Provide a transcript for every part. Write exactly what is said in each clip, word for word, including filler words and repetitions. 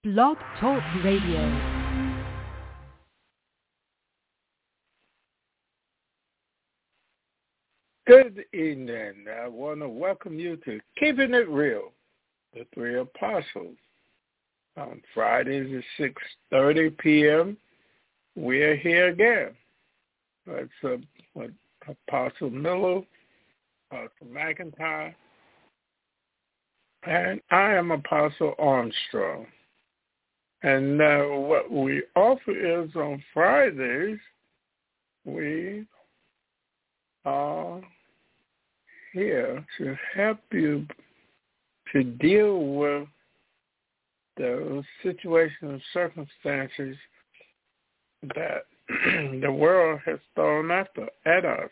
Blog Talk Radio. Good evening. I want to welcome you to Keeping It Real, the Three Apostles. On Fridays at six thirty p.m., we're here again. That's uh, with Apostle Miller, Apostle McIntyre, and I am Apostle Armstrong. And uh, what we offer is on Fridays, we are here to help you to deal with those situations and circumstances that the world has thrown after, at us.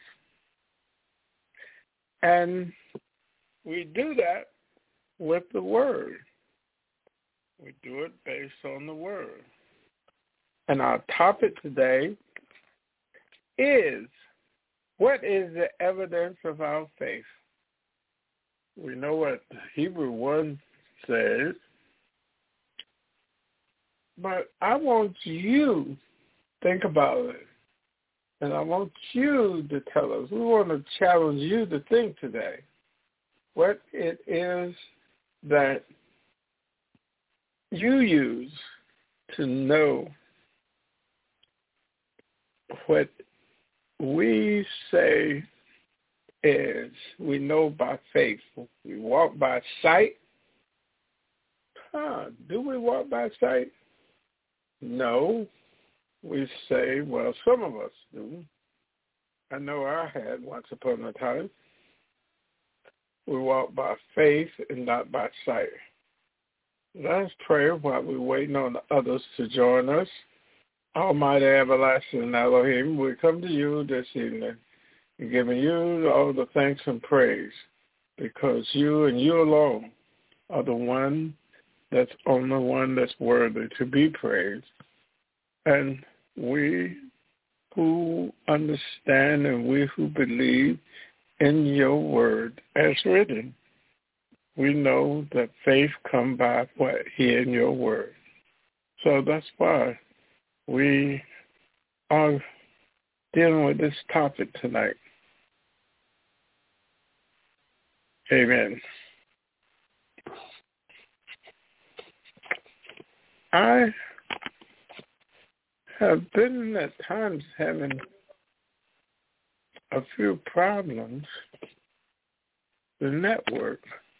And we do that with the Word. We do it based on the Word. And our topic today is, what is the evidence of our faith? We know what Hebrew one says, but I want you to think about it, and I want you to tell us. We want to challenge you to think today what it is that you use to know what we say is we know by faith. We walk by sight. Huh, do we walk by sight? No. We say, well, some of us do. I know I had once upon a time. We walk by faith and not by sight. Let's pray while we're waiting on the others to join us. Almighty everlasting Elohim, we come to you this evening, giving you all the thanks and praise, because you and you alone are the one that's only one that's worthy to be praised. And we who understand and we who believe in your word as written, we know that faith comes by what? Hearing your word. So that's why we are dealing with this topic tonight. Amen. I have been at times having a few problems with the network.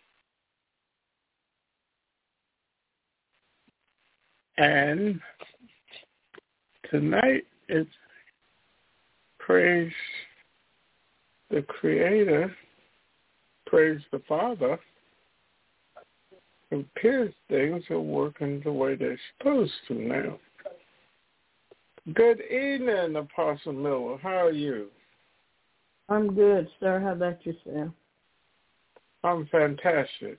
And tonight it's praise the Creator, praise the Father. It appears things are working the way they're supposed to now. Good evening, Apostle Miller. How are you? I'm good, sir. How about yourself? I'm fantastic.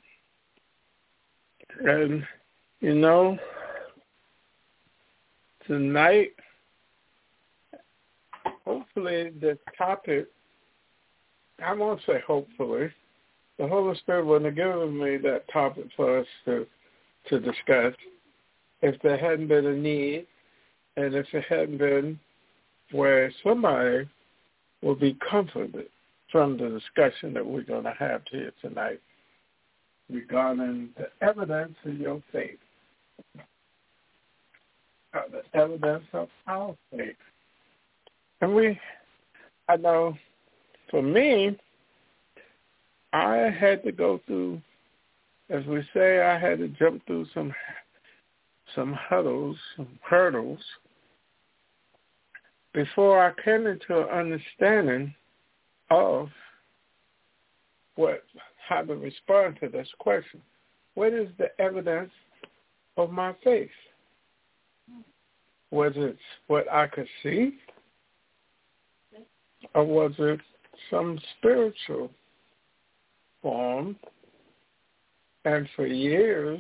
And, you know, tonight, hopefully this topic, I won't say hopefully, the Holy Spirit wouldn't have given me that topic for us to to discuss if there hadn't been a need, and if it hadn't been where somebody will be comforted from the discussion that we're going to have here tonight regarding the evidence of your faith, uh, the evidence of our faith. And we, I know, for me, I had to go through, as we say, I had to jump through some some hurdles, some hurdles, before I came into an understanding of what how to respond to this question. What is the evidence of my faith? Was it what I could see? Or was it some spiritual form? And for years,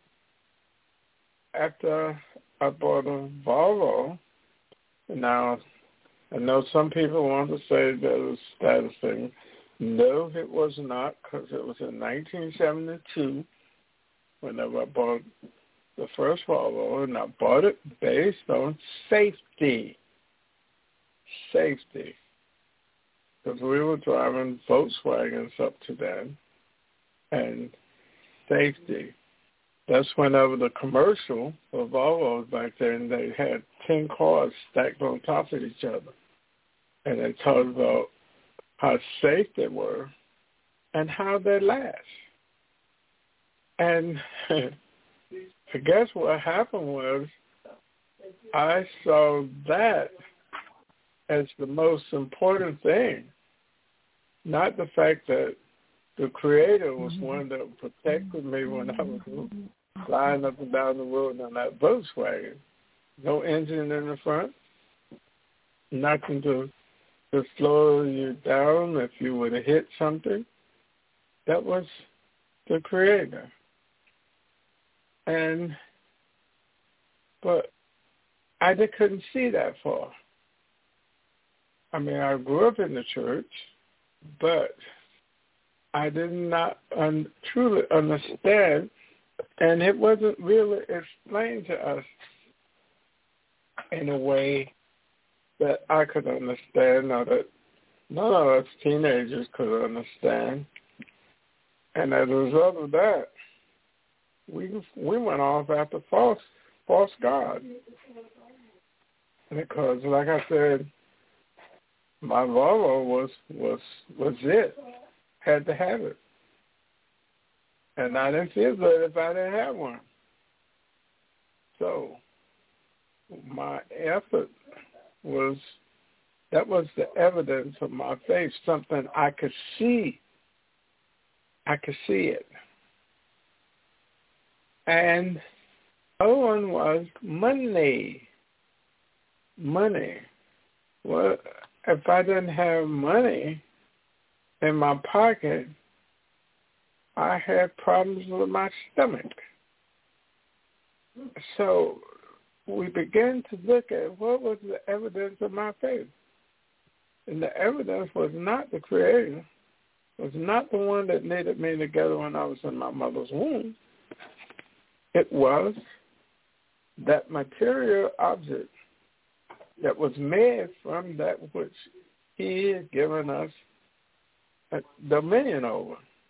after I bought a Volvo, now I know some people want to say that it was status thing. No, it was not, because it was in nineteen seventy-two whenever I bought the first Volvo, and I bought it based on safety. Safety. Because we were driving Volkswagens up to then, and safety. That's whenever the commercial for Volvos back then, they had ten cars stacked on top of each other. And they talked about how safe they were and how they last. And I guess what happened was I saw that as the most important thing, not the fact that the Creator was one that protected me when I was flying up and down the road on that Volkswagen. No engine in the front, nothing to, to slow you down if you would have hit something. That was the Creator. And, but I just couldn't see that far. I mean, I grew up in the church, but I did not un- truly understand, and it wasn't really explained to us in a way that I could understand, or that none of us teenagers could understand. And as a result of that, we we went off after false false gods. Because, like I said, my Volvo was was was it. Had to have it. And I didn't feel good if I didn't have one. So my effort was, that was the evidence of my faith, something I could see. I could see it. And the other one was money. Money. Well, if I didn't have money in my pocket, I had problems with my stomach. So we began to look at what was the evidence of my faith. And the evidence was not the Creator, was not the one that knitted me together when I was in my mother's womb. It was that material object that was made from that which He had given us a dominion over.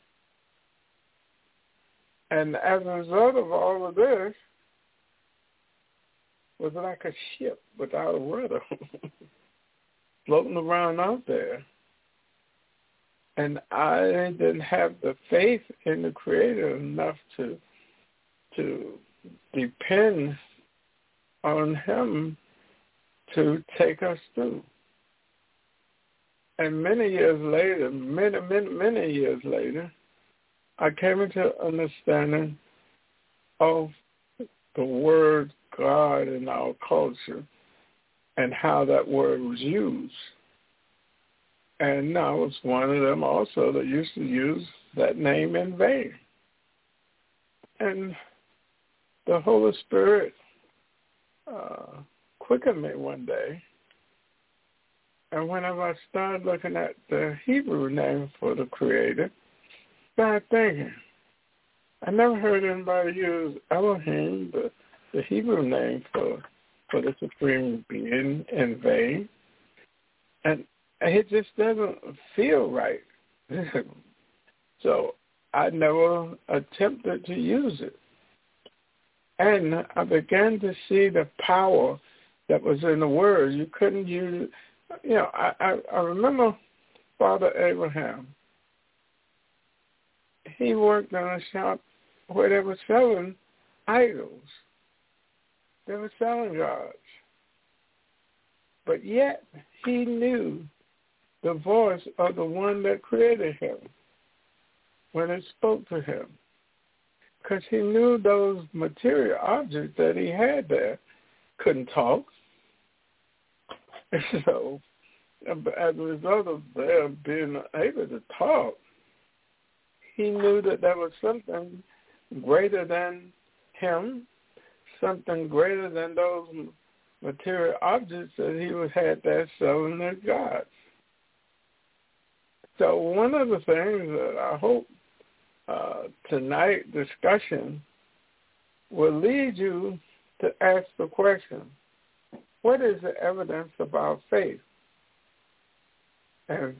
And as a result of all of this, was like a ship without a rudder floating around out there. And I didn't have the faith in the Creator enough to to depend on Him to take us through. And many years later, many, many, many years later, I came into understanding of the word God in our culture and how that word was used. And I was one of them also that used to use that name in vain. And the Holy Spirit uh, quickened me one day. And whenever I started looking at the Hebrew name for the Creator, I started thinking, I never heard anybody use Elohim, the, the Hebrew name for, for the Supreme Being, in vain. And it just doesn't feel right. So I never attempted to use it. And I began to see the power that was in the word. You couldn't use it. You know, I, I, I remember Father Abraham. He worked in a shop where they were selling idols. They were selling gods. But yet he knew the voice of the one that created him when it spoke to him. Because he knew those material objects that he had there couldn't talk. So as a result of them being able to talk, he knew that there was something greater than him, something greater than those material objects that he was had there selling as gods. So one of the things that I hope uh, tonight discussion will lead you to ask the question, what is the evidence of our faith? And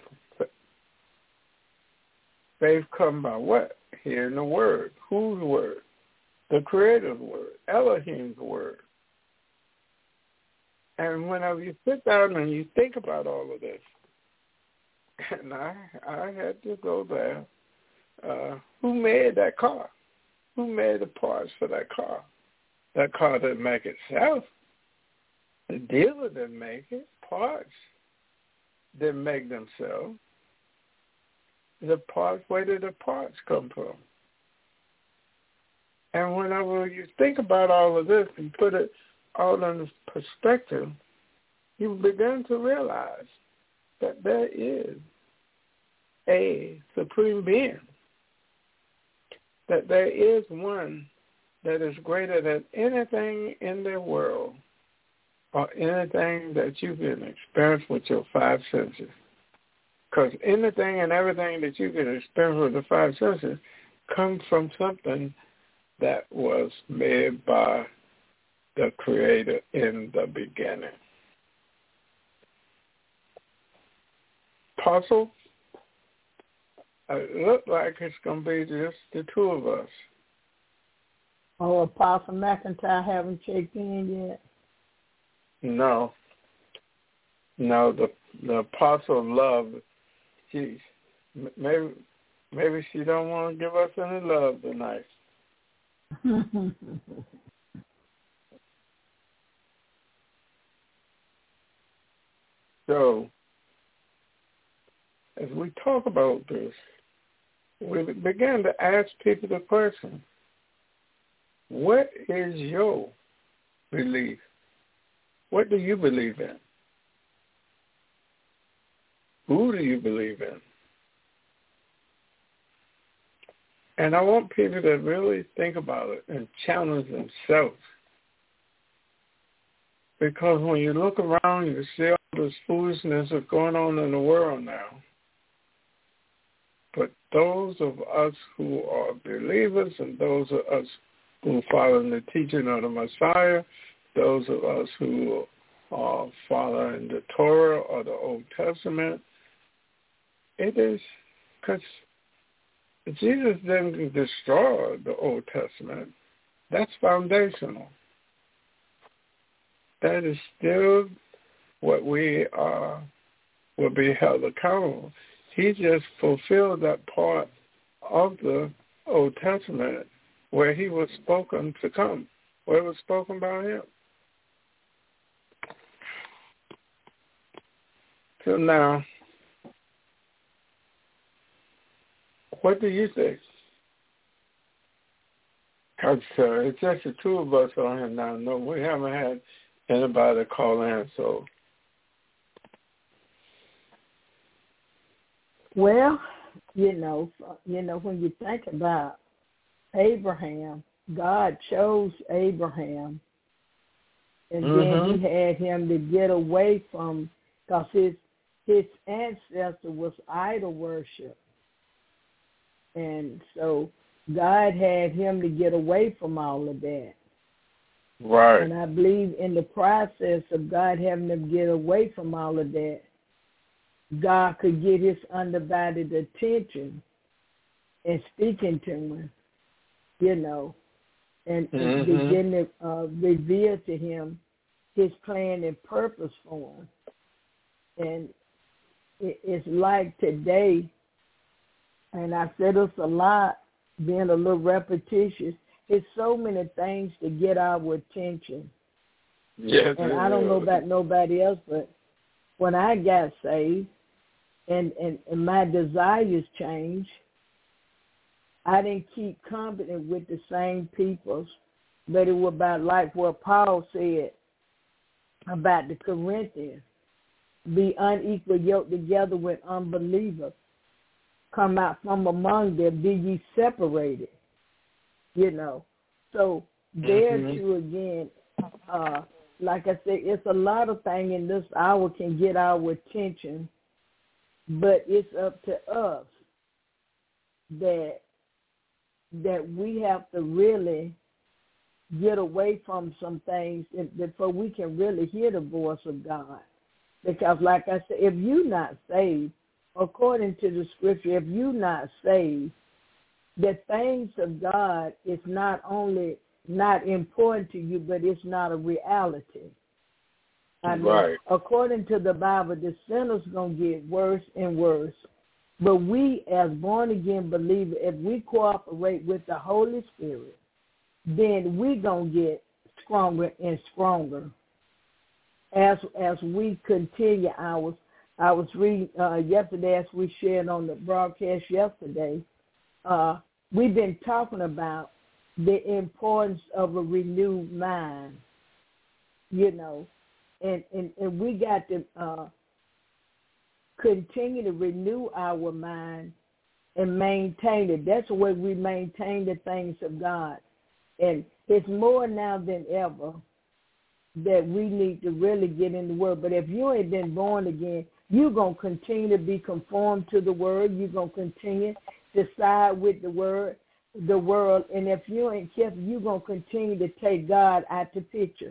faith come by what? Hearing the word. Whose word? The Creator's word. Elohim's word. And whenever you sit down and you think about all of this, and I I had to go there, uh, who made that car? Who made the parts for that car? That car didn't make itself. The dealer didn't make it. Parts didn't make themselves. The parts, where did the parts come from? And whenever you think about all of this and put it all in perspective, you begin to realize that there is a supreme being, that there is one that is greater than anything in the world or anything that you can experience with your five senses. Because anything and everything that you can experience with the five senses comes from something that was made by the Creator in the beginning. Apostle, it looks like it's going to be just the two of us. Oh, Apostle McIntyre haven't checked in yet? No. No, the the Apostle Love, she, maybe, maybe she don't want to give us any love tonight. So, as we talk about this, we began to ask people the question, what is your belief? What do you believe in? Who do you believe in? And I want people to really think about it and challenge themselves. Because when you look around, you see all this foolishness that's going on in the world now. But those of us who are believers and those of us who follow the teaching of the Messiah, those of us who are following the Torah or the Old Testament, it is because Jesus didn't destroy the Old Testament. That's foundational. That is still what we are, will be held accountable. He just fulfilled that part of the Old Testament where he was spoken to come, where it was spoken by him. So now, what do you think? Because uh, it's just the two of us on here now. No, we haven't had anybody call in, so. Well, you know, you know, when you think about Abraham, God chose Abraham, and mm-hmm. then he had him to get away from, because his, his ancestor was idol worship. And so God had him to get away from all of that. Right. And I believe in the process of God having him get away from all of that, God could get his undivided attention and speaking to him, you know, and, mm-hmm. and begin to uh, reveal to him his plan and purpose for him. And it, it's like today, and I said this a lot, being a little repetitious, it's so many things to get our attention. Yes, and I don't know about nobody else, but when I got saved and, and, and my desires changed, I didn't keep company with the same people, but it was about like what Paul said about the Corinthians, be unequal yoked together with unbelievers. Come out from among them, be ye separated, you know. So there mm-hmm. too again, uh, like I said, it's a lot of things in this hour can get our attention, but it's up to us that that we have to really get away from some things before we can really hear the voice of God. Because like I said, if you're not saved, according to the scripture, if you're not saved, the things of God is not only not important to you, but it's not a reality. I mean, right. According to the Bible, the sinner's going to get worse and worse. But we, as born-again believers, if we cooperate with the Holy Spirit, then we're going to get stronger and stronger as as we continue ours. I was reading uh, yesterday, as we shared on the broadcast yesterday, uh, we've been talking about the importance of a renewed mind, you know, and, and, and we got to uh, continue to renew our mind and maintain it. That's the way we maintain the things of God. And it's more now than ever that we need to really get in the Word. But if you ain't been born again, you're going to continue to be conformed to the Word. You're going to continue to side with the Word, the world. And if you ain't careful, you're going to continue to take God out the picture.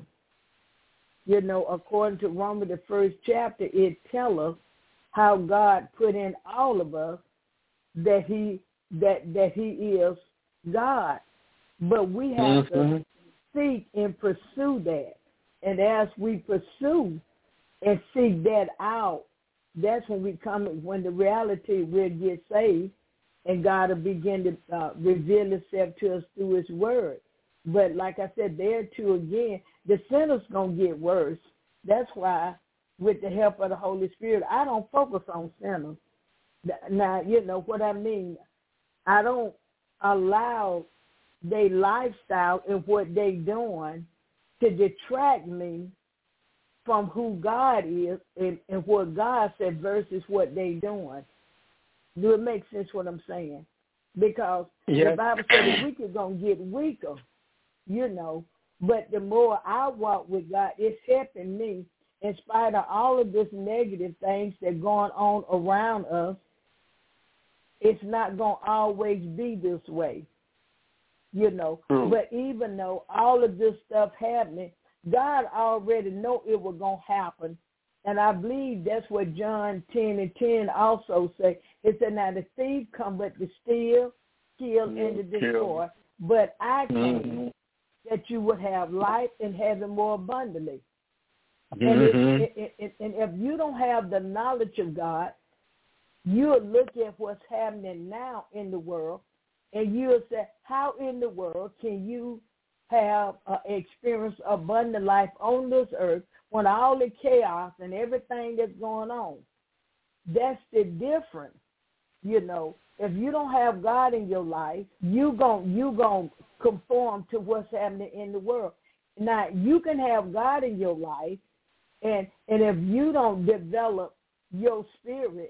You know, according to Romans, the first chapter, it tells us how God put in all of us that he that that he is God. But we have mm-hmm. to seek and pursue that. And as we pursue and seek that out, that's when we come, when the reality will get saved and God will begin to uh, reveal himself to us through his word. But like I said, there too again, the sinner's going to get worse. That's why, with the help of the Holy Spirit, I don't focus on sinners. Now, you know what I mean. I don't allow their lifestyle and what they doing to detract me from who God is and, and what God said versus what they doing. Do it make sense what I'm saying? Because yes. The Bible said the weak are going to get weaker, you know. But the more I walk with God, it's helping me in spite of all of this negative things that are going on around us. It's not going to always be this way, you know. Mm. But even though all of this stuff happening, God already know it was going to happen. And I believe that's what John ten and ten also say. It said, now the thief come but to steal, kill, mm, and to destroy. But I came mm-hmm. that you would have life and have it more abundantly. Mm-hmm. And, it, it, it, and if you don't have the knowledge of God, you'll look at what's happening now in the world, and you'll say, how in the world can you have uh, experience abundant life on this earth when all the chaos and everything that's going on? That's the difference, you know. If you don't have God in your life, you gon' you gon' conform to what's happening in the world. Now, you can have God in your life, and and if you don't develop your spirit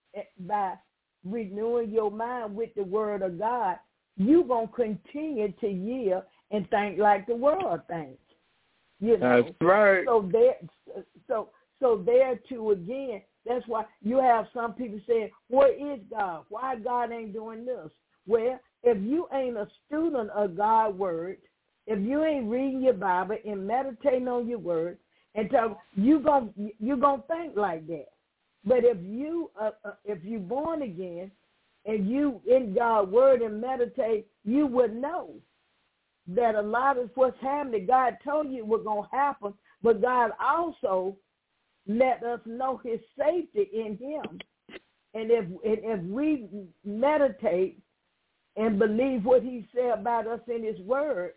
by renewing your mind with the word of God, you're going to continue to yield and think like the world thinks. You know? That's right. So there, so so there too again. That's why you have some people saying, "Where is God? Why God ain't doing this?" Well, if you ain't a student of God's word, if you ain't reading your Bible and meditating on your word, and tell you gonna you gonna think like that. But if you uh, uh, if you born again and you in God's word and meditate, you would know that a lot of what's happening, God told you was going to happen, but God also let us know his safety in him. And if, and if we meditate and believe what he said about us in his word,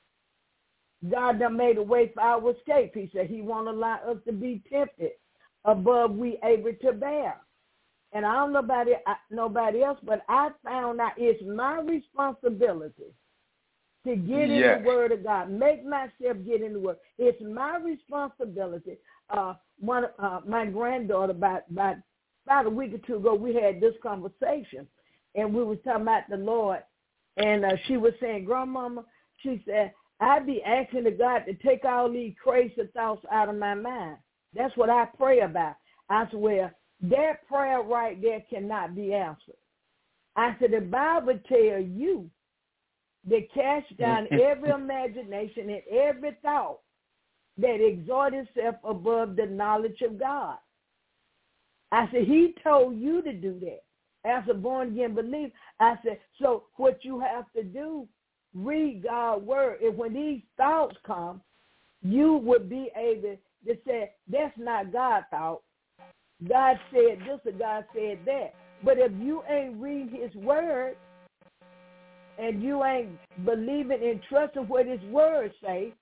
God done made a way for our escape. He said he won't allow us to be tempted above we able to bear. And I don't know about it, nobody else, but I found out it's my responsibility to get yes. in the word of God, make myself get in the word. It's my responsibility. Uh, one, uh, my granddaughter, about, about, about a week or two ago, we had this conversation, and we was talking about the Lord, and uh, she was saying, Grandmama, she said, I be asking the God to take all these crazy thoughts out of my mind. That's what I pray about. I said, well, that prayer right there cannot be answered. I said, the Bible tells you to cast down every imagination and every thought that exhort itself above the knowledge of God. I said, he told you to do that. As a born-again believer, I said, so what you have to do, read God's word. And when these thoughts come, you would be able to say, that's not God's thought. God said this or God said that. But if you ain't reading his word and you ain't believing and trusting what his word say,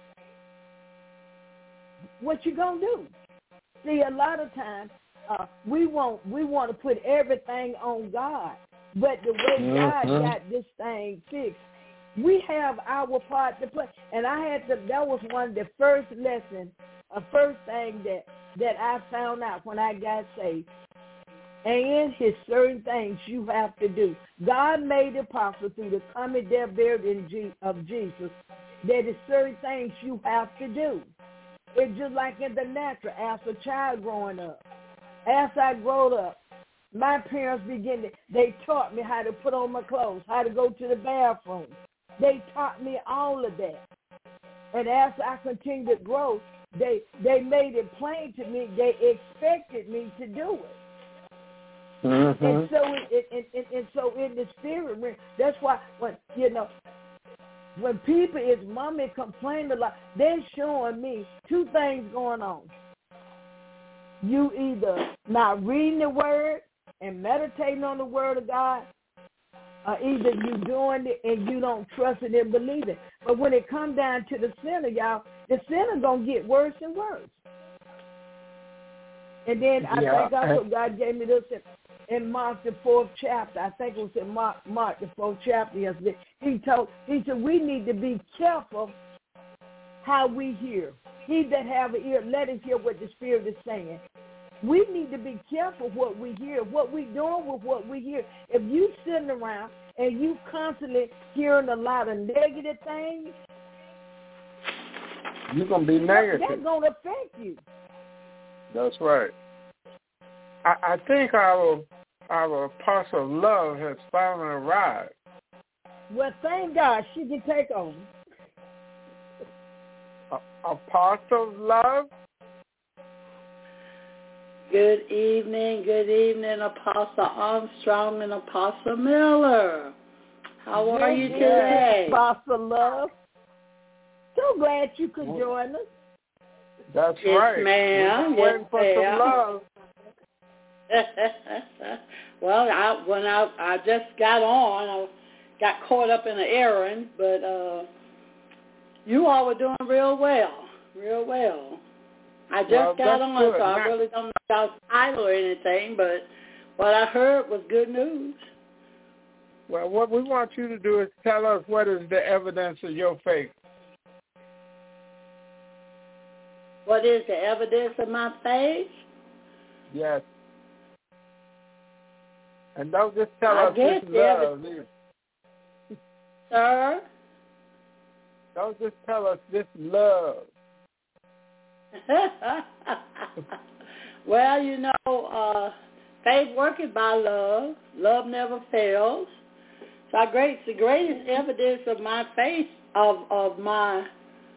what you gonna do? See, a lot of times uh, we want we want to put everything on God, but the way God mm-hmm. got this thing fixed, we have our part to play. And I had to. That was one of the first lessons, a first thing that that I found out when I got saved. And his certain things you have to do. God made it possible through the coming, death, burial of Jesus that is certain things you have to do. It's just like in the natural, as a child growing up. As I growed up, my parents began to, they taught me how to put on my clothes, how to go to the bathroom. They taught me all of that. And as I continued to grow, they they made it plain to me, they expected me to do it. Mm-hmm. And so, it, it, it, and so in the spirit, that's why when you know when people is mommy complaining a lot, they're showing me two things going on. You either not reading the word and meditating on the word of God, or either you doing it and you don't trust it and believe it. But when it comes down to the sinner, y'all, the sinner gonna get worse and worse. And then I yeah, think also God gave me this in Mark the fourth chapter. I think it was in Mark, Mark the fourth chapter yesterday. He told, he said, we need to be careful how we hear. He that have an ear, let him hear what the Spirit is saying. We need to be careful what we hear, what we doing with what we hear. If you sitting around and you constantly hearing a lot of negative things, you're going to be negative. That's going to affect you. That's right. I, I think our our apostle love has finally arrived. Well, thank God she can take over. Uh, apostle love? Good evening, good evening, Apostle Armstrong and Apostle Miller. How are you today? Apostle Love. So glad you could join us. That's yes, right. Ma'am. We're yes, waiting for ma'am. some love. Well, I, when I, I just got on, I got caught up in an errand, but uh, you all were doing real well, real well. I just well, got on, good. so I now, really don't know y'all's title or anything, but what I heard was good news. Well, what we want you to do is tell us what is the evidence of your faith. What is the evidence of my faith? Yes. And don't just tell I us this love. Ev- Sir? Don't just tell us this love. Well, you know, uh, faith worketh by love. Love never fails. So I great, the greatest evidence of my faith, of, of my,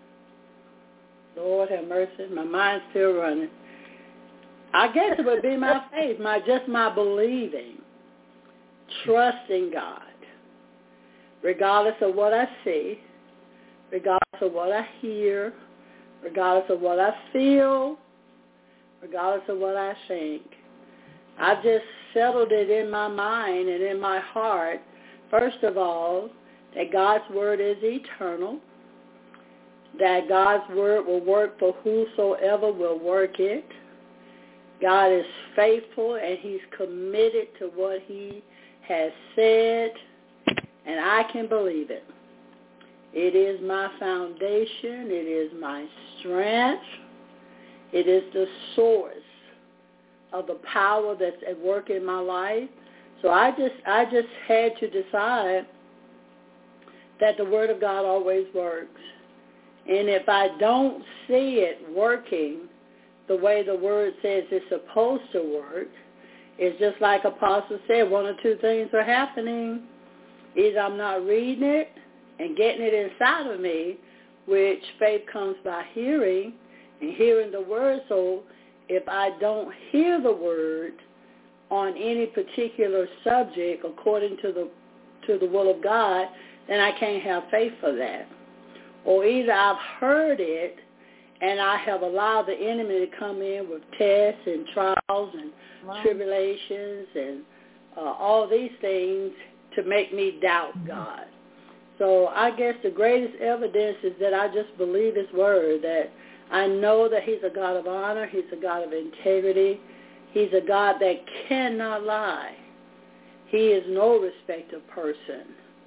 Lord have mercy, my mind's still running. I guess it would be my faith, my just my believing, trusting God, regardless of what I see, regardless of what I hear, regardless of what I feel, regardless of what I think. I just settled it in my mind and in my heart, first of all, that God's word is eternal, that God's word will work for whosoever will work it. God is faithful and he's committed to what he has said, and I can believe it. It is my foundation. It is my strength. It is the source of the power that's at work in my life. So I just I just had to decide that the Word of God always works. And if I don't see it working the way the Word says it's supposed to work, it's just like Apostle said, one or two things are happening. Either I'm not reading it, and getting it inside of me, which faith comes by hearing and hearing the word. So if I don't hear the word on any particular subject according to the to the will of God, then I can't have faith for that. Or either I've heard it and I have allowed the enemy to come in with tests and trials and wow. tribulations and uh, all these things to make me doubt God. So I guess the greatest evidence is that I just believe his word, that I know that he's a God of honor, he's a God of integrity, he's a God that cannot lie. He is no respecter of person.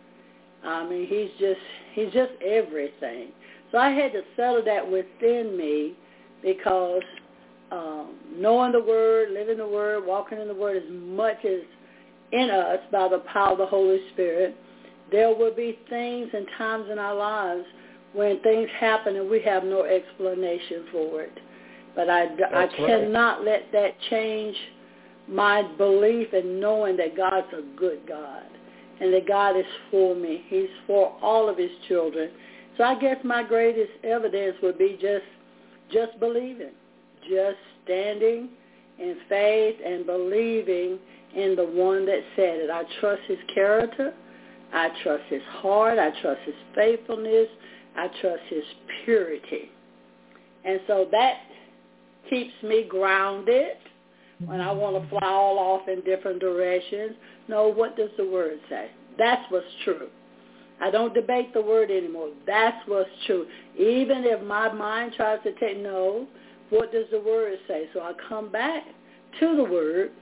I mean, he's just he's just everything. So I had to settle that within me because um, knowing the word, living the word, walking in the word as much as in us by the power of the Holy Spirit, there will be things and times in our lives when things happen and we have no explanation for it. But I, I cannot right. let that change my belief in knowing that God's a good God and that God is for me. He's for all of his children. So I guess my greatest evidence would be just just believing, just standing in faith and believing in the one that said it. I trust his character. I trust his heart. I trust his faithfulness. I trust his purity. And so that keeps me grounded when I want to fly all off in different directions. No, what does the word say? That's what's true. I don't debate the word anymore. That's what's true. Even if my mind tries to take, no, what does the word say? So I come back to the word,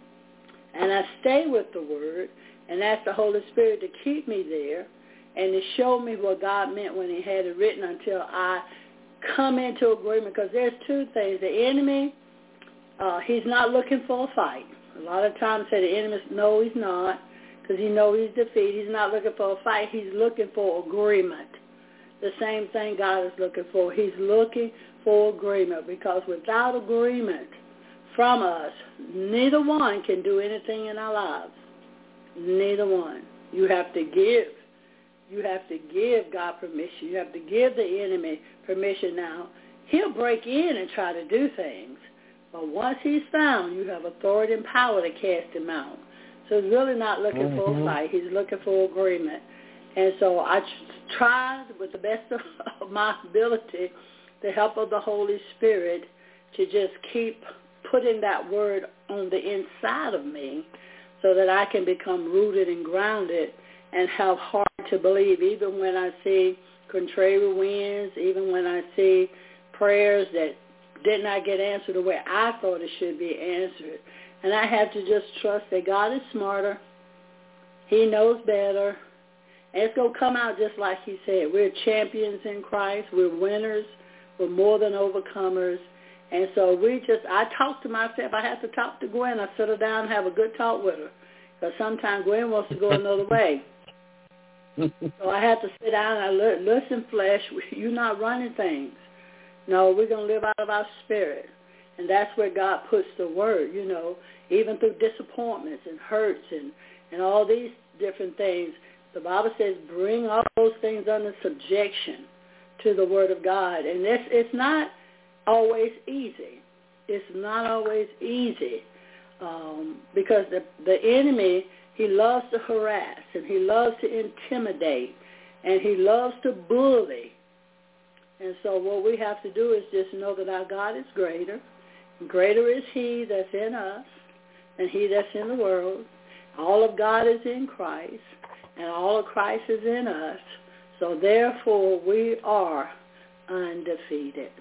and I stay with the word, and ask the Holy Spirit to keep me there and to show me what God meant when he had it written until I come into agreement. Because there's two things. The enemy, uh, he's not looking for a fight. A lot of times say the enemy, no, he's not, because he knows he's defeated. He's not looking for a fight. He's looking for agreement. The same thing God is looking for. He's looking for agreement, because without agreement from us, neither one can do anything in our lives. Neither one. You have to give. You have to give God permission. You have to give the enemy permission. Now, he'll break in and try to do things. But once he's found, you have authority and power to cast him out. So he's really not looking mm-hmm. for a fight. He's looking for agreement. And so I tried with the best of my ability, the help of the Holy Spirit, to just keep putting that word on the inside of me, so that I can become rooted and grounded and have heart to believe, even when I see contrary winds, even when I see prayers that did not get answered the way I thought it should be answered. And I have to just trust that God is smarter. He knows better. And it's going to come out just like he said. We're champions in Christ. We're winners. We're more than overcomers. And so we just, I talk to myself. I have to talk to Gwen. I sit her down and have a good talk with her. Because sometimes Gwen wants to go another way. So I have to sit down and I li- listen, flesh, you're not running things. No, we're going to live out of our spirit. And that's where God puts the word, you know, even through disappointments and hurts and, and all these different things. The Bible says bring all those things under subjection to the word of God. And it's, it's not always easy. It's not always easy um, because the, the enemy, he loves to harass and he loves to intimidate and he loves to bully. And so what we have to do is just know that our God is greater. Greater is he that's in us than he that's in the world. All of God is in Christ, and all of Christ is in us. So therefore we are undefeated.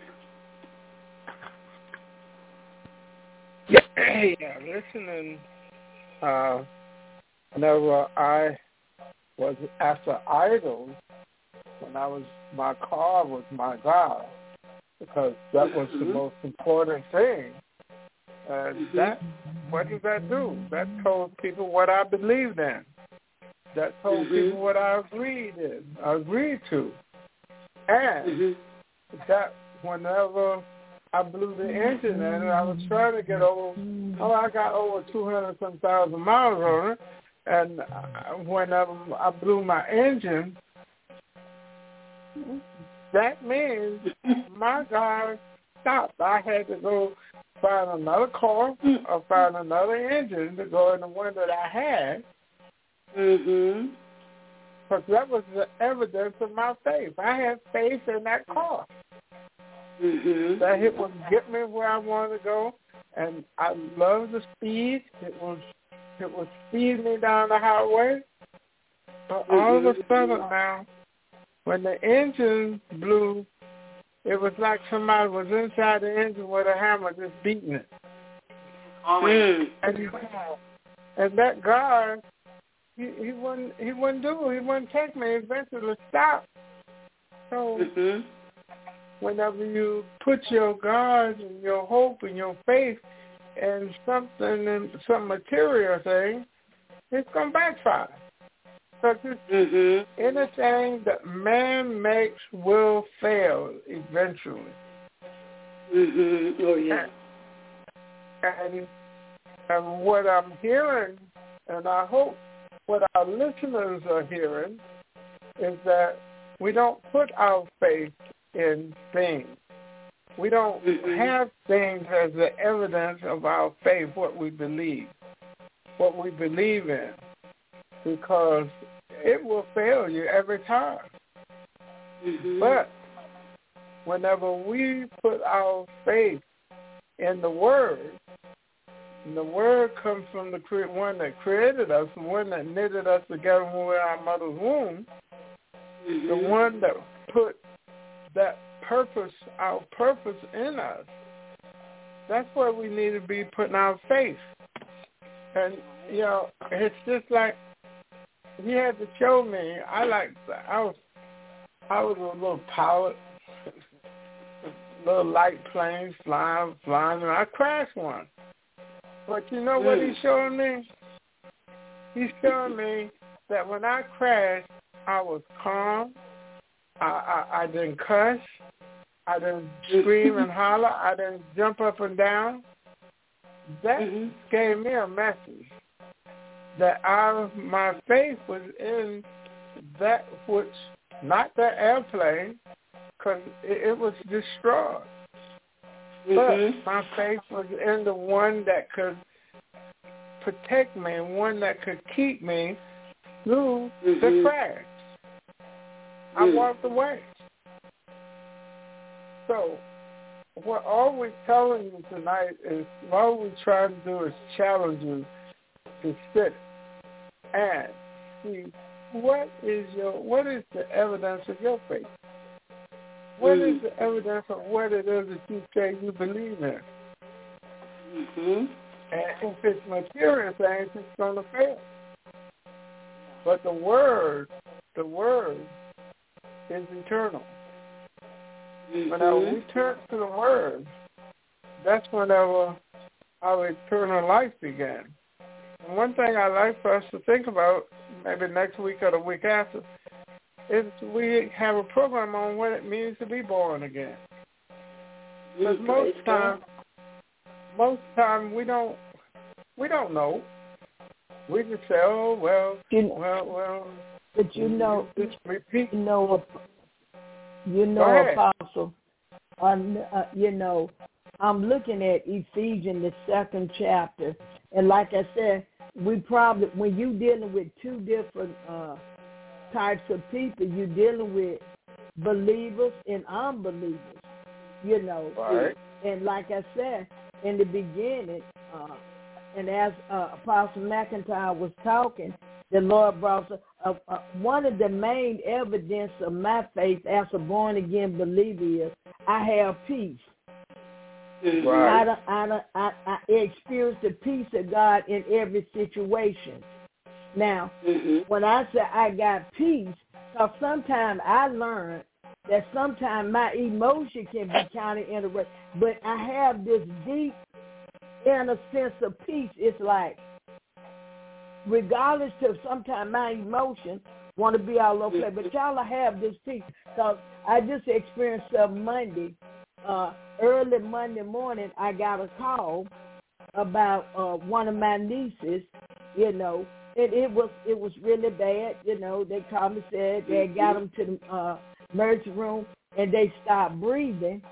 Yeah, listening, uh, whenever I was after idols, when I was, my car was my God, because that was mm-hmm. the most important thing. And mm-hmm. that, what did that do? That told people what I believed in. That told mm-hmm. people what I agreed in, I agreed to. And mm-hmm. that whenever I blew the engine in and I was trying to get over, oh, I got over two hundred some thousand miles on it. And whenever I blew my engine, that means my God stopped. I had to go find another car or find another engine to go in the one that I had. Mm-hmm. Because that was the evidence of my faith. I had faith in that car. Mm-hmm. That it would get me where I wanted to go. And I love the speed. It was it would speed me down the highway. But mm-hmm. all of a sudden now, when the engine blew, it was like somebody was inside the engine with a hammer just beating it. Mm. And, and that guard, he, he wouldn't he wouldn't do it. He wouldn't take me. Eventually stop. So mm-hmm. whenever you put your God and your hope and your faith in something, in some material thing, it's going to backfire. Because mm-hmm. anything that man makes will fail eventually. Mm-hmm. Oh, yeah. And, and what I'm hearing, and I hope what our listeners are hearing, is that we don't put our faith in things. We don't mm-hmm. have things as the evidence of our faith, what we believe, what we believe in, because it will fail you every time. Mm-hmm. But whenever we put our faith in the Word, and the Word comes from the one that created us, the one that knitted us together when we were in our mother's womb, mm-hmm. the one that put that purpose, our purpose in us. That's where we need to be putting our faith. And, you know, it's just like he had to show me. I like, I was, I was a little pilot, little light planes flying, flying, and I crashed one. But you know what mm. he's showing me? He's showing me that when I crashed, I was calm. I, I, I didn't cuss. I didn't scream and holler. I didn't jump up and down. That mm-hmm. gave me a message that I, my faith was in that which, not the airplane, because it, it was destroyed. Mm-hmm. But my faith was in the one that could protect me and one that could keep me through mm-hmm. the crash. I mm. walked away. So what all we're telling you tonight is, all we're trying to do is challenge you to sit and see what is your, what is the evidence of your faith? What mm. is the evidence of what it is that you say you believe in? Mm-hmm. And if it's material things, it's going to fail. But the Word, the Word is eternal. Mm-hmm. Whenever we turn to the Word, that's whenever our eternal life began. And one thing I'd like for us to think about, maybe next week or the week after, is we have a program on what it means to be born again. Because mm-hmm. most time, most time we don't, we don't know. We just say, oh well, you know, well, well. But you know, just repeat. You know, you know, Apostle. Uh, uh, you know, I'm looking at Ephesians, the second chapter, and like I said, we probably, when you dealing with two different uh, types of people, you're dealing with believers and unbelievers. You know, right. And like I said in the beginning, uh, and as uh, Apostle McIntyre was talking, the Lord brought uh, uh, one of the main evidence of my faith as a born-again believer is I have peace. Right. I, don't, I, don't, I, I experience the peace of God in every situation. Now, mm-hmm. when I say I got peace, because sometimes I learned that sometimes my emotion can be kind of interrupted, but I have this deep inner sense of peace. It's like, regardless of sometimes my emotions want to be all over the place, but y'all have this peace. Because I just experienced something Monday. Uh, early Monday morning, I got a call about uh, one of my nieces, you know, and it was it was really bad. You know, they called me, said they got them to the, uh, emergency room, and they stopped breathing.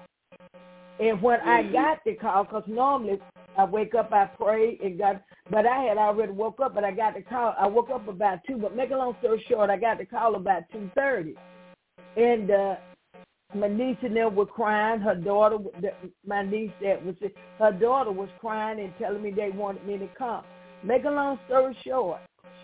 And when I got the call, because normally I wake up, I pray, and got, but I had already woke up, but I got the call. I woke up about two, but make a long story short, I got the call about two thirty. And uh, my niece and them were crying. Her daughter, my niece that was, her daughter was crying and telling me they wanted me to come. Make a long story short,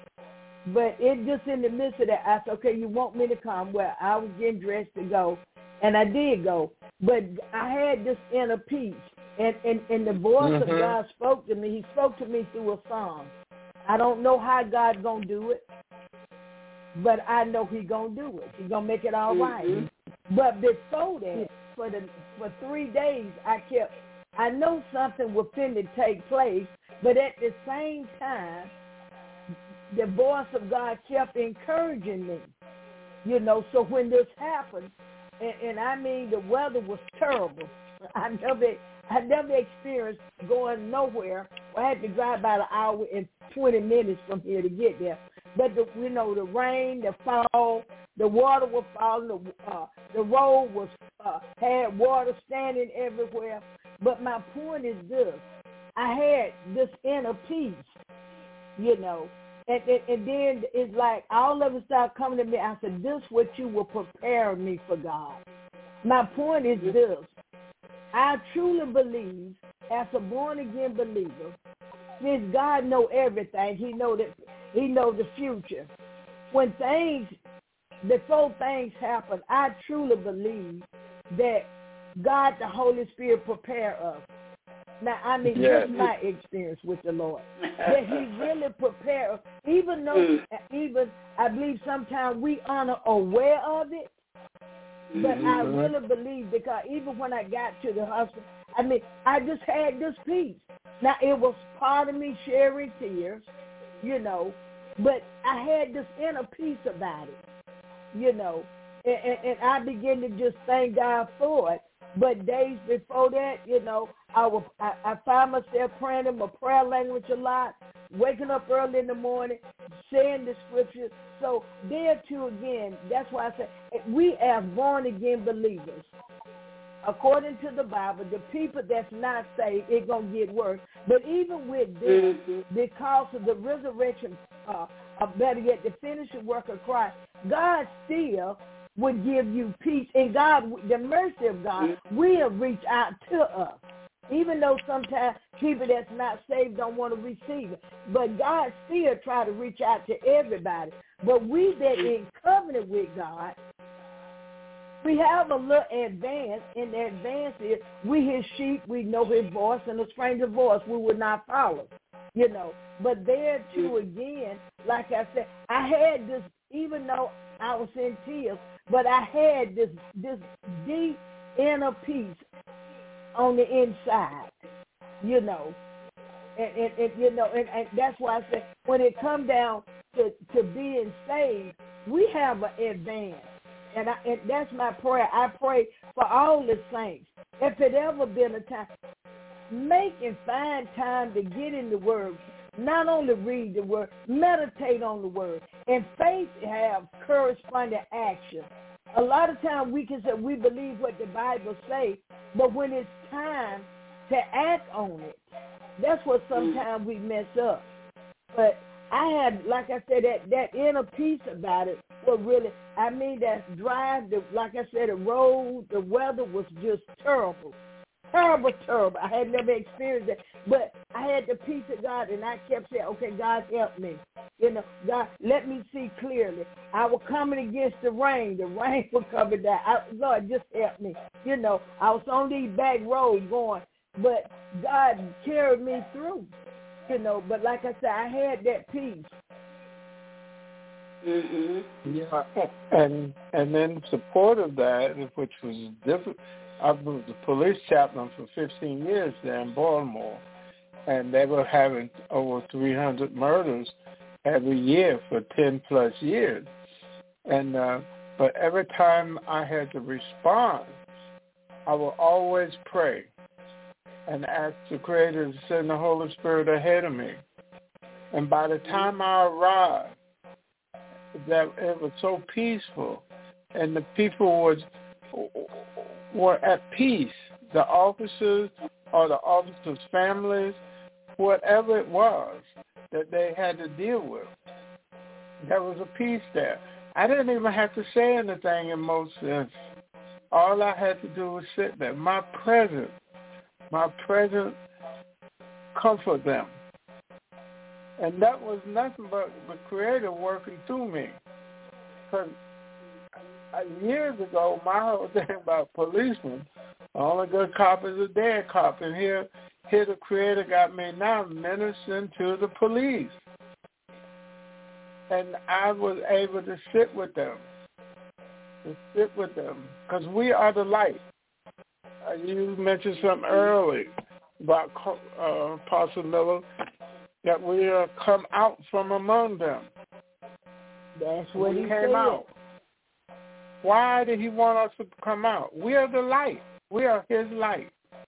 but it just in the midst of that, I said, okay, you want me to come? Well, I was getting dressed to go, and I did go. But I had this inner peace, and, and, and the voice mm-hmm. of God spoke to me. He spoke to me through a song. I don't know how God's going to do it, but I know He's going to do it. He's going to make it all right. Mm-hmm. But before that, for the for three days, I kept, I know something was finna take place, but at the same time, the voice of God kept encouraging me. You know, so when this happened, and, and I mean the weather was terrible. I never, I never experienced going nowhere. I had to drive about an hour and twenty minutes from here to get there. But the, you know, the rain, the fall, the water was falling, the uh, the road was uh, had water standing everywhere. But my point is this: I had this inner peace, you know, and, and, and then it's like all of it started coming to me. I said, "This is what you were preparing me for, God." My point is this: I truly believe, as a born again believer, since God know everything, He know that He knows the future. When things, before things happen, I truly believe that God, the Holy Spirit, prepare us. Now, I mean, yes. Just my experience with the Lord, that He really prepare us, even though, even I believe sometimes we aren't aware of it. But mm-hmm. I really believe, because even when I got to the hospital, I mean, I just had this peace. Now, it was part of me sharing tears, you know, but I had this inner peace about it, you know, and, and, and I began to just thank God for it. But days before that, you know, I, was, I, I found myself praying in my prayer language a lot, waking up early in the morning, saying the scriptures. So there too again, that's why I say we as born-again believers, according to the Bible, the people that's not saved, it's going to get worse. But even with this, mm-hmm. because of the resurrection, uh, or better yet, the finishing work of Christ, God still would give you peace. And God, the mercy of God, mm-hmm. will reach out to us. Even though sometimes people that's not saved don't want to receive it. But God still try to reach out to everybody. But we that in covenant with God, we have a little advance, and the advance is we His sheep, we know His voice, and a stranger voice we would not follow, you know. But there too again, like I said, I had this, even though I was in tears, but I had this this deep inner peace on the inside, you know. And, and, and you know, and, and that's why I said when it comes down to, to being saved, we have an advance. And, I, and that's my prayer. I pray for all the saints. If it ever been a time, make and find time to get in the Word. Not only read the Word, meditate on the Word. And faith have corresponding action. A lot of times we can say we believe what the Bible says, but when it's time to act on it, that's what sometimes we mess up. But I had, like I said, that, that inner peace about it was really, I mean, that drive, the, like I said, the road, the weather was just terrible. Terrible, terrible. I had never experienced it. But I had the peace of God, and I kept saying, okay, God, help me. You know, God, let me see clearly. I was coming against the rain. The rain was coming down. I, Lord, just help me. You know, I was on these back roads going, but God carried me through. You know, but like I said, I had that peace. Mm-hmm. Yeah, and and in support of that, which was different, I was the police chaplain for fifteen years there in Baltimore, and they were having over three hundred murders every year for ten plus years. And uh, but every time I had to respond, I would always pray and ask the Creator to send the Holy Spirit ahead of me. And by the time I arrived, that it was so peaceful and the people was were at peace. The officers or the officers' families, whatever it was that they had to deal with, there was a peace there. I didn't even have to say anything in most sense. All I had to do was sit there. My presence, my presence comfort them. And that was nothing but the Creator working through me. Because years ago, my whole thing about policemen, all a good cop is a dead cop. And here, here the Creator got me now ministering to the police. And I was able to sit with them, to sit with them, because we are the light. Uh, you mentioned something early about uh, Apostle Miller, that we are come out from among them. That's what we he came said. out. Why did he want us to come out? We are the light. We are his light.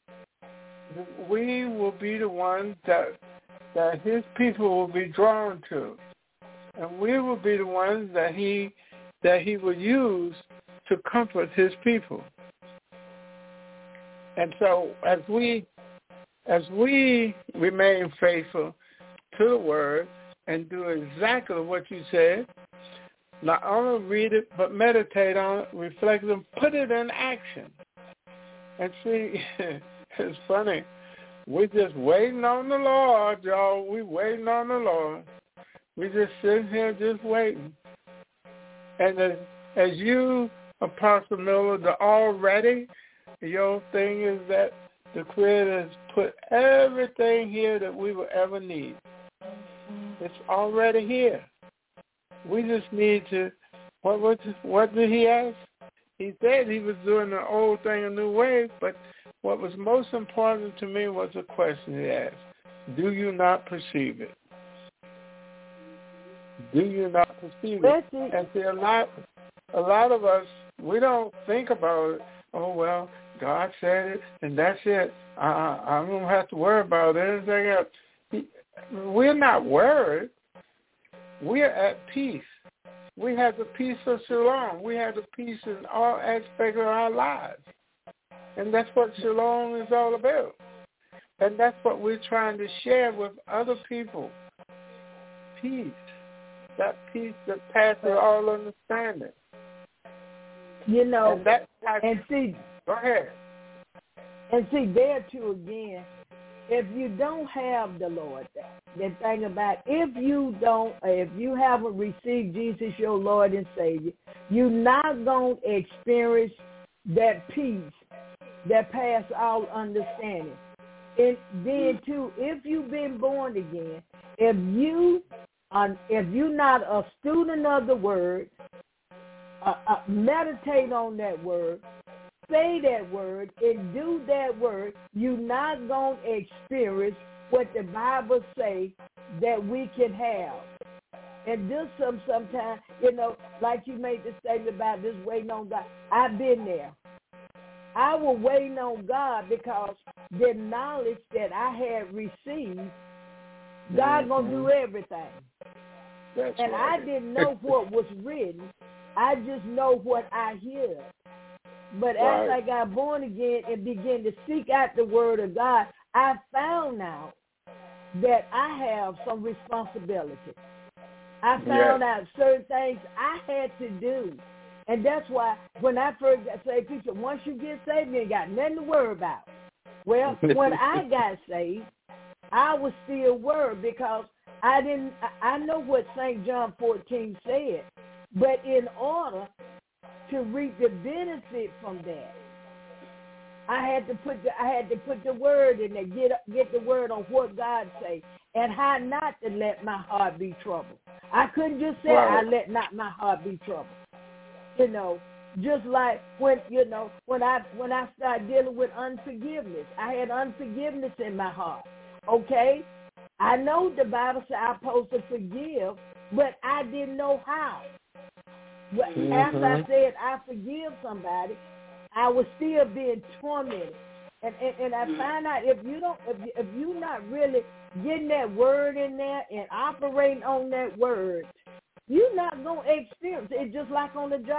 We will be the ones that that his people will be drawn to. And we will be the ones that he that he will use to comfort his people. And so as we as we remain faithful to the word and do exactly what you said, not only read it, but meditate on it, reflect it, and put it in action. And see, it's funny. We're just waiting on the Lord, y'all. We're waiting on the Lord. We're just sitting here just waiting. And as, as you, Apostle Miller, the already, your thing is that the Creator has put everything here that we will ever need. It's already here. We just need to, what, what, what did he ask? He said he was doing the old thing a new way, but what was most important to me was a question he asked. Do you not perceive it? Do you not perceive it? it? And see, a lot, a lot of us, we don't think about it. Oh, well, God said it, and that's it. I, I don't have to worry about anything else. He, we're not worried. We're at peace. We have the peace of Shalom. We have the peace in all aspects of our lives. And that's what Shalom is all about. And that's what we're trying to share with other people. Peace. That peace that passes all understanding. You know, and, that, I, and see, go ahead. And see, there too again, if you don't have the Lord, the thing about if you don't, if you haven't received Jesus your Lord and Savior, you're not going to experience that peace that passes all understanding. And then too, if you've been born again, if you are, if you're not a student of the Word, uh, uh, meditate on that Word, say that Word, and do that Word, you're not going to experience what the Bible say that we can have. And this some sometimes, you know, like you made the statement about this waiting on God. I've been there. I was waiting on God because the knowledge that I had received, God mm-hmm. gonna do everything. That's and right. I didn't know what was written. I just know what I hear. But right. as I got born again and began to seek out the Word of God, I found out that I have some responsibility. I found yes. out certain things I had to do. And that's why when I first got saved, people, once you get saved, you ain't got nothing to worry about. Well, when I got saved, I was still worried because I didn't, I know what Saint John fourteen said, but in order to reap the benefit from that, I had to put the I had to put the word in there, get get the word on what God say, and how not to let my heart be troubled. I couldn't just say right. I let not my heart be troubled. You know, just like when you know when I when I started dealing with unforgiveness, I had unforgiveness in my heart. Okay, I know the Bible said I'm supposed to forgive, but I didn't know how. But mm-hmm. after I said I forgive somebody, I was still being tormented. And, and and I find out if you don't, if, if you're not really getting that word in there and operating on that word, you're not going to experience it just like on the job.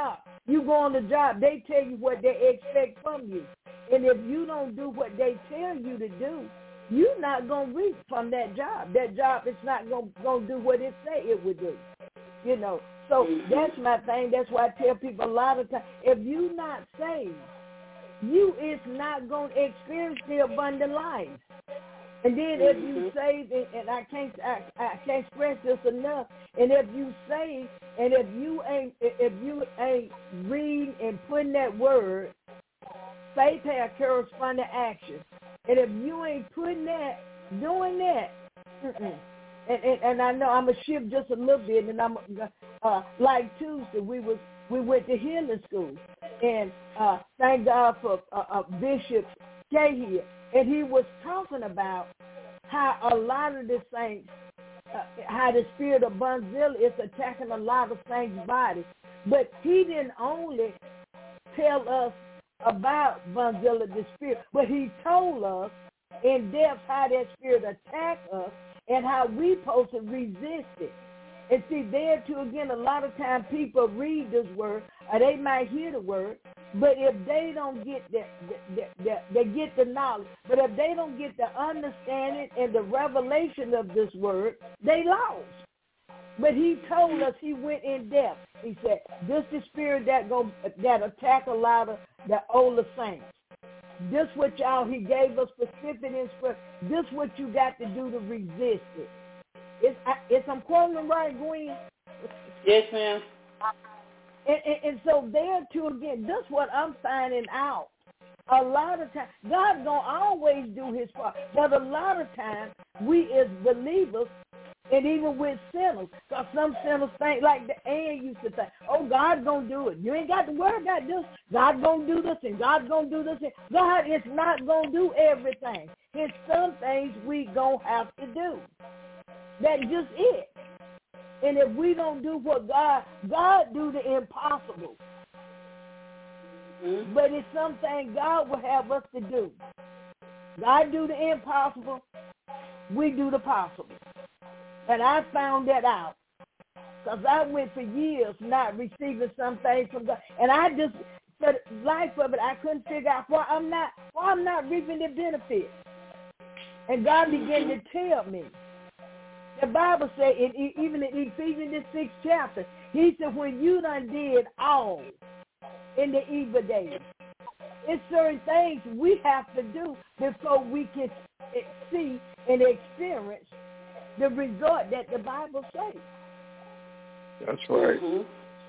You go on the job, they tell you what they expect from you. And if you don't do what they tell you to do, you're not going to reach from that job. That job is not going to do what it say it would do. You know, so that's my thing. That's why I tell people a lot of times, if you're not saved, you is not going to experience the abundant life. And then if you save, and, and I can't, I, I can't stress this enough. And if you save, and if you ain't, if you ain't reading and putting that word, faith has corresponding action. And if you ain't putting that, doing that, mm-mm. And, and and I know I'm gonna shift just a little bit, and I'm uh, like Tuesday we was we went to healing school, and uh, thank God for uh, uh, Bishop Cahill, and he was talking about how a lot of the saints, uh, how the spirit of Bonzilla is attacking a lot of saints' bodies, but he didn't only tell us about Bonzilla, the spirit, but he told us in depth how that spirit attacked us and how we supposed to resist it. And see, there too, again, a lot of times people read this word, or they might hear the word, but if they don't get the, the, the, the, they get the knowledge, but if they don't get the understanding and the revelation of this word, they lost. But he told us, he went in depth. He said, this is the spirit that go that attack a lot of the older saints. This what y'all, he gave us specific instructions. This what you got to do to resist it. It's, it's I'm quoting him right, Gwen? Yes, ma'am. And, and, and so there too, again, this what I'm finding out. A lot of times, God's going to always do his part. But a lot of times, we as believers, and even with sinners, because some sinners think like the Ann used to think, oh, God's going to do it. You ain't got to worry about this. God's going to do this, and God's going to do this. And God is not going to do everything. There's some things we going to have to do. That's just it. And if we don't do what God, God do the impossible. Mm-hmm. But it's something God will have us to do. God do the impossible. We do the possible. And I found that out because I went for years not receiving some things from God. And I just, for the life of it, I couldn't figure out why I'm not, why I'm not reaping the benefits. And God began to tell me. The Bible says, in, even in Ephesians the sixth chapter, he said, when you done did all in the evil days, it's certain things we have to do before we can see and experience the result that the Bible says. That's right. Mm-hmm.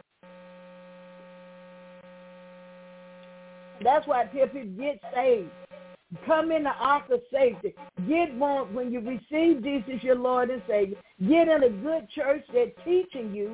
That's why I tell people, get saved. Come in the ark of safety. Get one when you receive Jesus, your Lord and Savior. Get in a good church that's teaching you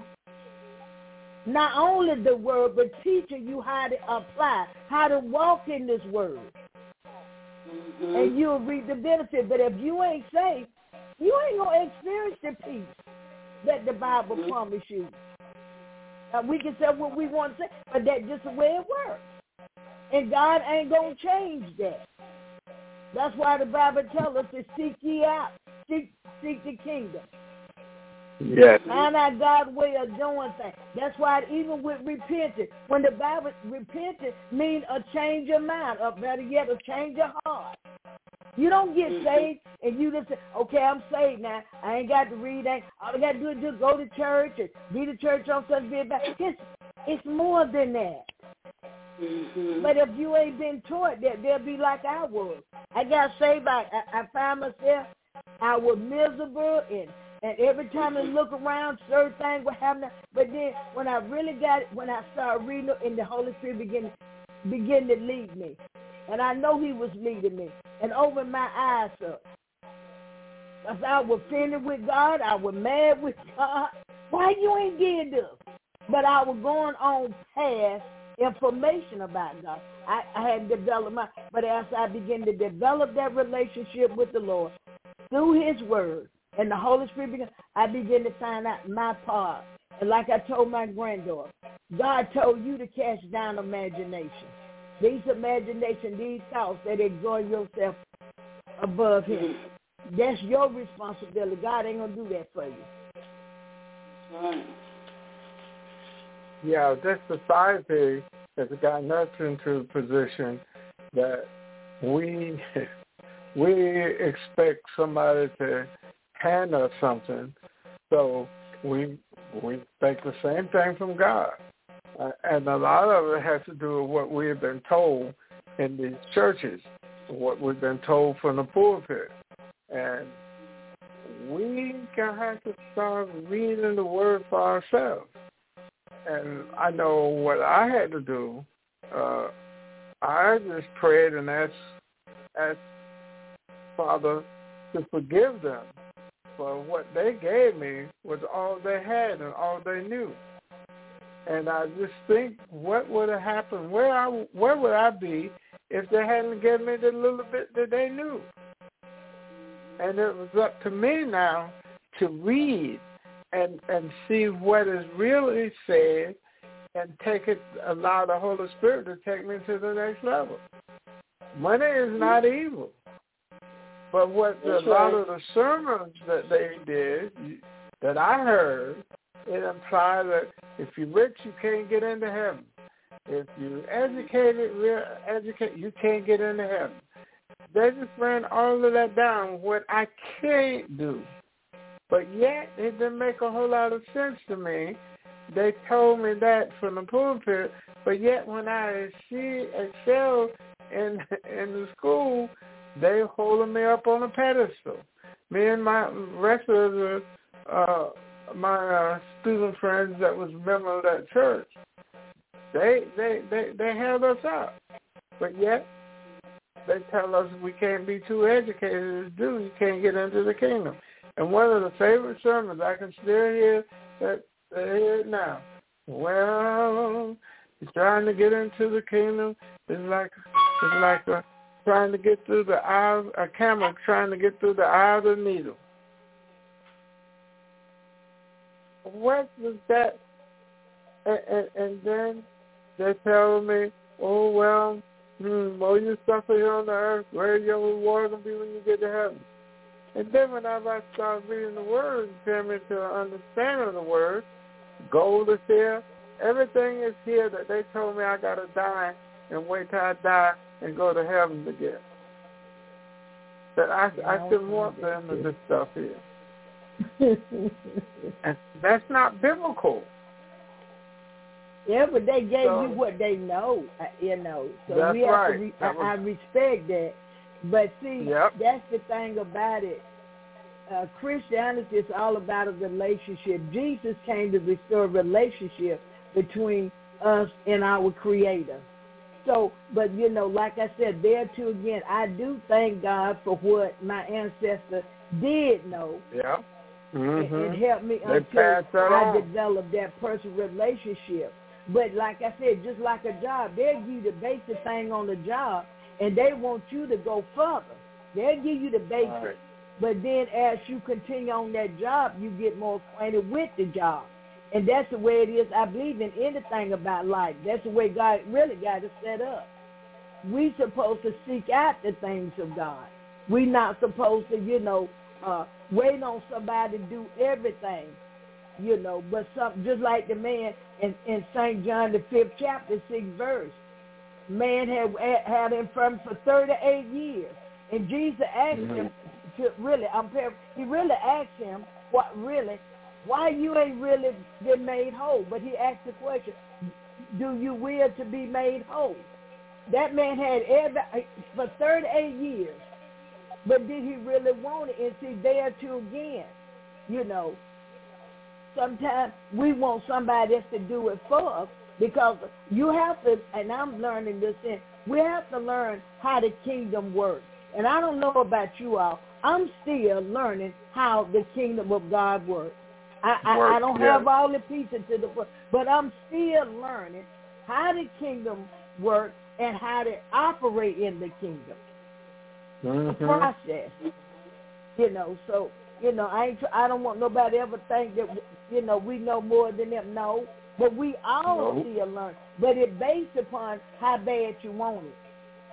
not only the word, but teaching you how to apply, how to walk in this word. Mm-hmm. And you'll reap the benefit. But if you ain't saved, you ain't going to experience the peace that the Bible mm-hmm. promised you. Now, we can say what we want to say, but that's just the way it works. And God ain't going to change that. That's why the Bible tells us to seek ye out, seek, seek the kingdom. Yes. Find out God's way of doing things. That's why even with repentance, when the Bible repentance means a change of mind, or better yet, a change of heart. You don't get saved and you just say, okay, I'm saved now. I ain't got to read. Ain't, all I got to do is just go to church and be to church on Sunday. It's, it's more than that. Mm-hmm. But if you ain't been taught that, they'll be like I was. I got saved. I, I, I found myself, I was miserable, and, and every time I look around, certain things were happening. But then when I really got it, when I started reading it, and the Holy Spirit began, began to lead me. And I know he was leading me and opened my eyes up. Because I was offended with God. I was mad with God. Why you ain't did this? But I was going on past information about God. I, I hadn't developed my, but as I began to develop that relationship with the Lord through his word and the Holy Spirit, began, I began to find out my part. And like I told my granddaughter, God told you to cast down imagination. These imagination, these thoughts that exalt yourself above him. That's your responsibility. God ain't going to do that for you. Right. yeah, this society has gotten us into a position that we we expect somebody to hand us something, so we we expect the same thing from God, uh, and a lot of it has to do with what we've been told in these churches, what we've been told from the pulpit, and we gonna have to start reading the Word for ourselves. And I know what I had to do. Uh, I just prayed and asked, asked Father to forgive them for what they gave me was all they had and all they knew. And I just think, what would have happened? Where I, where would I be if they hadn't given me the little bit that they knew? And it was up to me now to read and and see what is really said and take it, allow the Holy Spirit to take me to the next level. Money is not evil. But what the, a lot of the sermons that they did, that I heard, it implied that if you're rich, you can't get into heaven. If you're educated, real educated, you can't get into heaven. They just ran all of that down, what I can't do. But yet, it didn't make a whole lot of sense to me. They told me that from the pulpit, but yet when I see excel in in the school, they holding me up on a pedestal. Me and my rest of the uh, my uh, student friends that was members of that church, they they they they held us up, but yet they tell us we can't be too educated to do. You can't get into the kingdom. And one of the favorite sermons, I can still hear that they hear it now. Well, you're trying to get into the kingdom. It's like it's like a, trying to get through the eye of a camel trying to get through the eye of the needle. What was that? And, and, and then they tell me, oh well, hmm, well you suffer here on the earth. Where your reward gonna be when you get to heaven? And then whenever I start reading the Word and came into an understanding of the Word, gold is here. Everything is here that they told me I got to die and wait till I die and go to heaven to get. That I, I shouldn't want them of this stuff here. And that's not biblical. Yeah, but they gave so, you what they know, you know. So that's we have right. to re- that was, I, I respect that. But see, yep. that's the thing about it. Uh, Christianity is all about a relationship. Jesus came to restore a relationship between us and our Creator. So, but you know, like I said, there too again, I do thank God for what my ancestor did know. Yeah. Mm-hmm. It, it helped me they until I on. developed that personal relationship. But like I said, just like a job, they'll give you the basic thing on the job, and they want you to go further. They'll give you the basic. Right. But then as you continue on that job, you get more acquainted with the job. And that's the way it is, I believe, in anything about life. That's the way God really got it set up. We supposed to seek out the things of God. We not supposed to, you know, uh, wait on somebody to do everything, you know. But some, just like the man in, in Saint John, the fifth chapter, sixth verse, man had had infirmity for thirty-eight years. And Jesus asked mm-hmm. him, to really, I'm paraphrasing, he really asked him, what really, why you ain't really been made whole? But he asked the question, do you will to be made whole? That man had every, for thirty-eight years, but did he really want it? And see, there too again, you know, sometimes we want somebody else to do it for us because you have to, and I'm learning this in, we have to learn how the kingdom works. And I don't know about you all, I'm still learning how the kingdom of God works. I, I, I don't yeah. have all the pieces to the, but I'm still learning how the kingdom works and how to operate in the kingdom. Mm-hmm. The process, you know. So, you know, I ain't, I don't want nobody ever think that, you know, we know more than them. No, but we all nope. still learn. But it's based upon how bad you want it.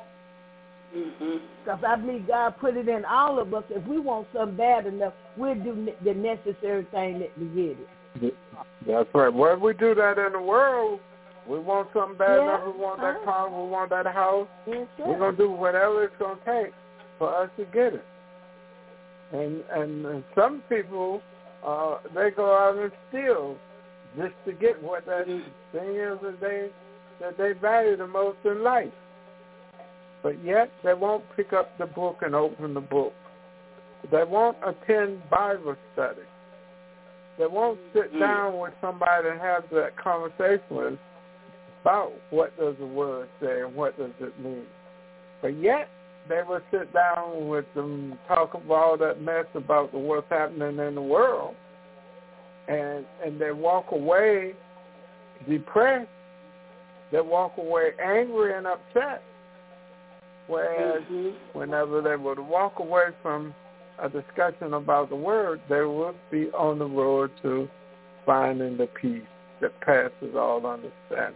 Because mm-hmm. I believe God put it in all of us. If we want something bad enough, we'll do the necessary thing to get it. That's right. Well, we do that in the world. We want something bad Yeah. enough. We want that car. We want that house. Yes, sir. We're going to do whatever it's going to take for us to get it. And and, and some people, uh, they go out and steal just to get what that thing is that they, that they value the most in life. But yet they won't pick up the book and open the book. They won't attend Bible study. They won't sit down with somebody and have that conversation with about what does the word say and what does it mean. But yet they will sit down with them, talk about all that mess about the, what's happening in the world, and and they walk away depressed. They walk away angry and upset. Whereas mm-hmm. whenever they would walk away from a discussion about the word, they would be on the road to finding the peace that passes all understanding.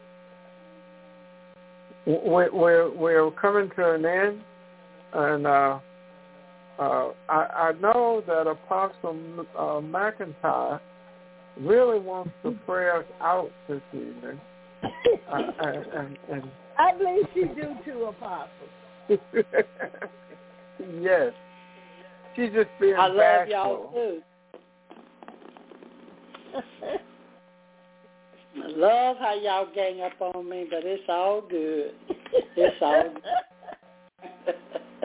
We're, we're, we're coming to an end, and uh, uh, I, I know that Apostle uh, McIntyre really wants to pray us out this evening. uh, and, and, and I believe she do too, Apostle. Yes. She's just being I love bashful. y'all too. I love how y'all gang up on me, but it's all good. It's all good.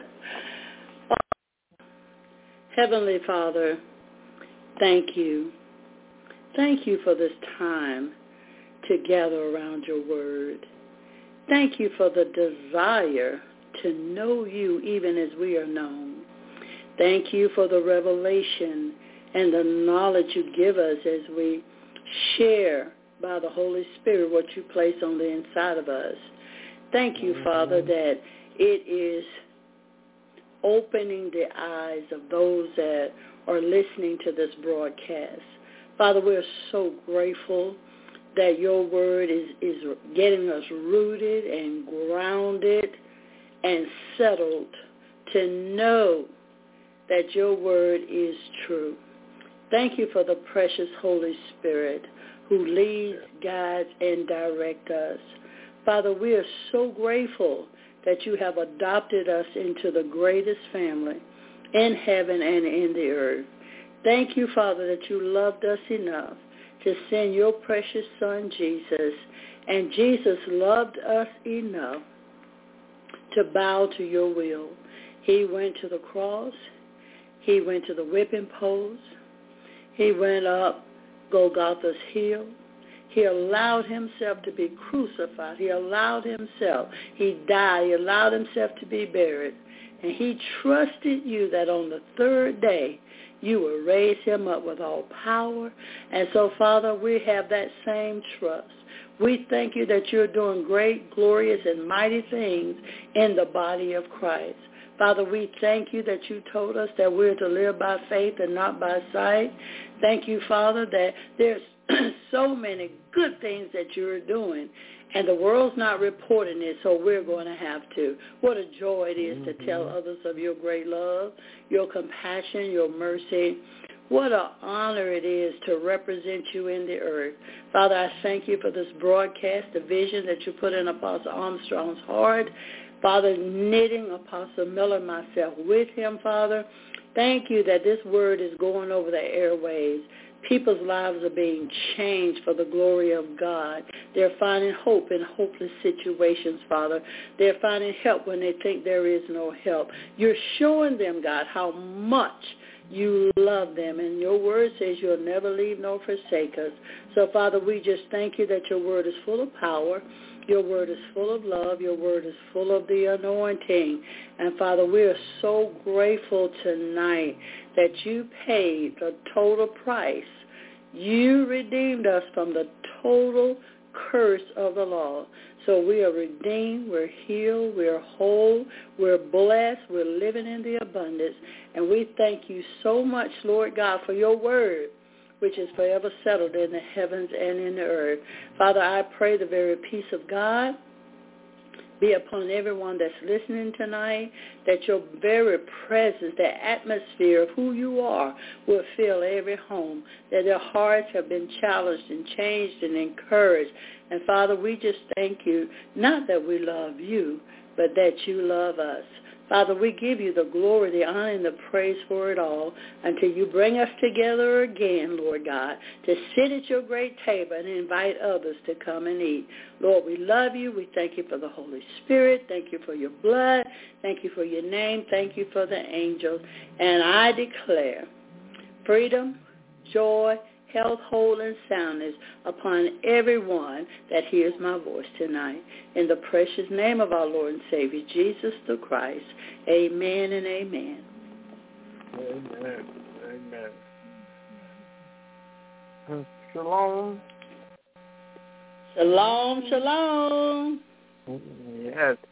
Heavenly Father, thank you. Thank you for this time to gather around your word. Thank you for the desire to know you even as we are known. Thank you for the revelation and the knowledge you give us as we share by the Holy Spirit what you place on the inside of us. Thank you, Father, that it is opening the eyes of those that are listening to this broadcast. Father, we're so grateful that your word is, is getting us rooted and grounded and settled to know that your word is true. Thank you for the precious Holy Spirit who leads, guides, and directs us. Father, we are so grateful that you have adopted us into the greatest family in heaven and in the earth. Thank you, Father, that you loved us enough to send your precious Son, Jesus, and Jesus loved us enough to bow to your will. He went to the cross. He went to the whipping post. He went up Golgotha's hill. He allowed himself to be crucified. He allowed himself. He died. He allowed himself to be buried. And he trusted you that on the third day you will raise him up with all power. And so, Father, we have that same trust. We thank you that you're doing great, glorious, and mighty things in the body of Christ. Father, we thank you that you told us that we're to live by faith and not by sight. Thank you, Father, that there's so many good things that you're doing, and the world's not reporting it, so we're going to have to. What a joy it is mm-hmm. to tell others of your great love, your compassion, your mercy. What an honor it is to represent you in the earth. Father, I thank you for this broadcast, the vision that you put in Apostle Armstrong's heart. Father, knitting Apostle Miller and myself with him, Father. Thank you that this word is going over the airwaves. People's lives are being changed for the glory of God. They're finding hope in hopeless situations, Father. They're finding help when they think there is no help. You're showing them, God, how much you love them. And your word says you'll never leave nor forsake us. So, Father, we just thank you that your word is full of power. Your word is full of love. Your word is full of the anointing. And, Father, we are so grateful tonight that you paid the total price. You redeemed us from the total curse of the law. So we are redeemed, we're healed, we're whole, we're blessed, we're living in the abundance. And we thank you so much, Lord God, for your word, which is forever settled in the heavens and in the earth. Father, I pray the very peace of God be upon everyone that's listening tonight, that your very presence, the atmosphere of who you are will fill every home, that their hearts have been challenged and changed and encouraged. And, Father, we just thank you, not that we love you, but that you love us. Father, we give you the glory, the honor, and the praise for it all until you bring us together again, Lord God, to sit at your great table and invite others to come and eat. Lord, we love you. We thank you for the Holy Spirit. Thank you for your blood. Thank you for your name. Thank you for the angels. And I declare freedom, joy, health, whole, and soundness upon everyone that hears my voice tonight. In the precious name of our Lord and Savior, Jesus the Christ, amen and amen. Amen. Amen. Shalom. Shalom, shalom. Yes.